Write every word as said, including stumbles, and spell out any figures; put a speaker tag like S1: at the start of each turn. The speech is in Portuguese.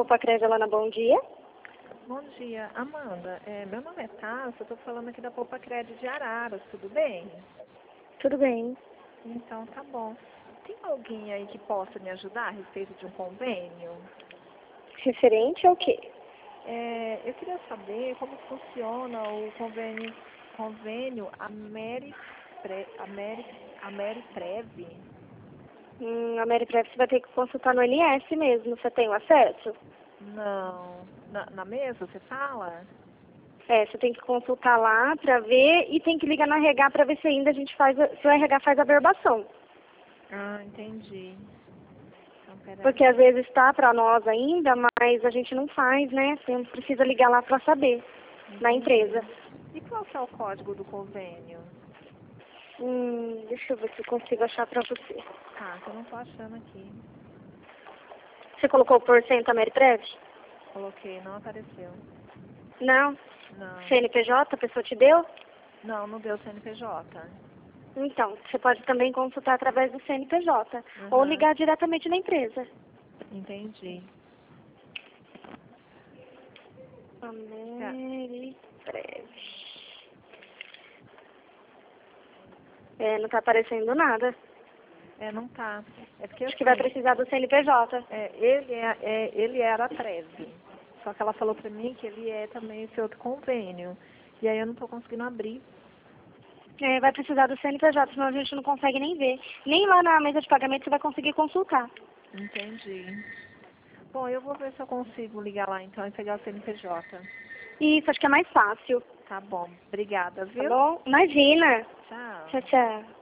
S1: Poupa Crédito, Bom dia.
S2: Bom dia, Amanda. É, meu nome é Tássia, eu estou falando aqui da Poupa Crédito de Araras, tudo bem?
S1: Tudo bem.
S2: Então tá bom. Tem alguém aí que possa me ajudar a respeito de um convênio?
S1: Referente ao quê?
S2: É, eu queria saber como funciona o convênio, convênio Ameripre, Ameri, Ameriprev.
S1: Hum, a Mary Prev você vai ter que consultar no N S mesmo. Você tem o acesso?
S2: Não. Na, na mesa, você fala?
S1: É, você tem que consultar lá pra ver e tem que ligar no R H pra ver se ainda a gente faz, a- se o R H faz a verbação.
S2: Ah, entendi. Então, peraí.
S1: Porque às vezes está pra nós ainda, mas a gente não faz, né? Você precisa ligar lá pra saber, na
S2: Entendi.
S1: empresa.
S2: E qual que é o código do convênio?
S1: Hum, deixa eu ver se eu consigo achar pra você.
S2: Tá, que eu não tô achando aqui.
S1: Você colocou por cento a Mary Prev?
S2: Coloquei, não apareceu.
S1: Não.
S2: Não.
S1: C N P J, a pessoa te deu?
S2: Não, não deu C N P J.
S1: Então, você pode também consultar através do C N P J ou
S2: Uhum.
S1: ligar diretamente na empresa.
S2: Entendi.
S1: Ameriprev. É, não tá aparecendo nada.
S2: É, não tá. É porque
S1: Acho que vai
S2: assim,
S1: precisar do C N P J.
S2: é, ele, é, é, ele era treze. Só que ela falou pra mim que ele é também esse outro convênio. E aí eu não tô conseguindo abrir.
S1: É, vai precisar do C N P J, senão a gente não consegue nem ver. Nem lá na mesa de pagamento você vai conseguir consultar.
S2: Entendi. Bom, eu vou ver se eu consigo ligar lá então e pegar o C N P J.
S1: Isso, acho que é mais fácil.
S2: Tá bom. Obrigada,
S1: Tá
S2: viu?
S1: bom? Imagina.
S2: Tchau.
S1: Tchau, tchau.